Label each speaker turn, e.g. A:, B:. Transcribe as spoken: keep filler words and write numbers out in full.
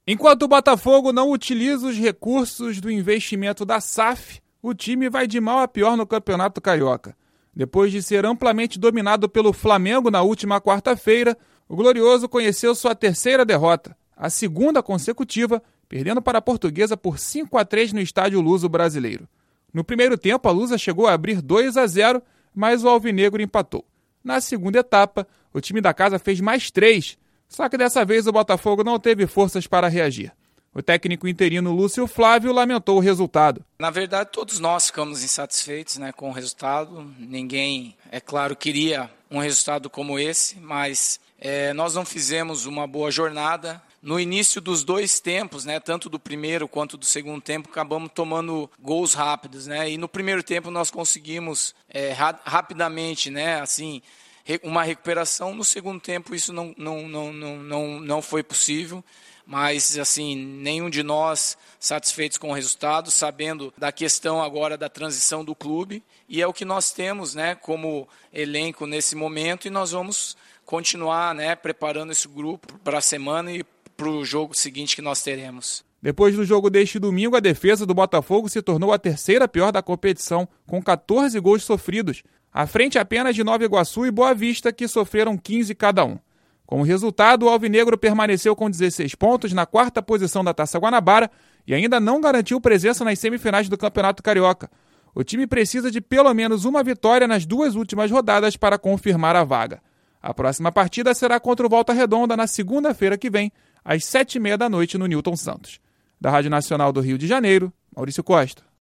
A: Enquanto o Botafogo não utiliza os recursos do investimento da S A F, o time vai de mal a pior no Campeonato Carioca. Depois de ser amplamente dominado pelo Flamengo na última quarta-feira, o Glorioso conheceu sua terceira derrota, a segunda consecutiva, perdendo para a Portuguesa por cinco a três no estádio Luso brasileiro. No primeiro tempo, a Lusa chegou a abrir dois a zero, mas o Alvinegro empatou. Na segunda etapa, o time da casa fez mais três, só que dessa vez o Botafogo não teve forças para reagir. O técnico interino Lúcio Flávio lamentou o resultado.
B: Na verdade, todos nós ficamos insatisfeitos, né, com o resultado. Ninguém, é claro, queria um resultado como esse, mas é, nós não fizemos uma boa jornada. No início dos dois tempos, né, tanto do primeiro quanto do segundo tempo, acabamos tomando gols rápidos, né? E no primeiro tempo nós conseguimos é, ra- rapidamente, né, assim, uma recuperação. No segundo tempo isso não, não, não, não, não, não foi possível. Mas, assim, nenhum de nós satisfeitos com o resultado, sabendo da questão agora da transição do clube. E é o que nós temos, né, como elenco nesse momento, e nós vamos continuar, né, preparando esse grupo para a semana e para o jogo seguinte que nós teremos.
A: Depois do jogo deste domingo, a defesa do Botafogo se tornou a terceira pior da competição, com catorze gols sofridos, à frente apenas de Nova Iguaçu e Boa Vista, que sofreram quinze cada um. Como resultado, o Alvinegro permaneceu com dezesseis pontos na quarta posição da Taça Guanabara e ainda não garantiu presença nas semifinais do Campeonato Carioca. O time precisa de pelo menos uma vitória nas duas últimas rodadas para confirmar a vaga. A próxima partida será contra o Volta Redonda na segunda-feira que vem, às sete e meia da noite no Newton Santos. Da Rádio Nacional do Rio de Janeiro, Maurício Costa.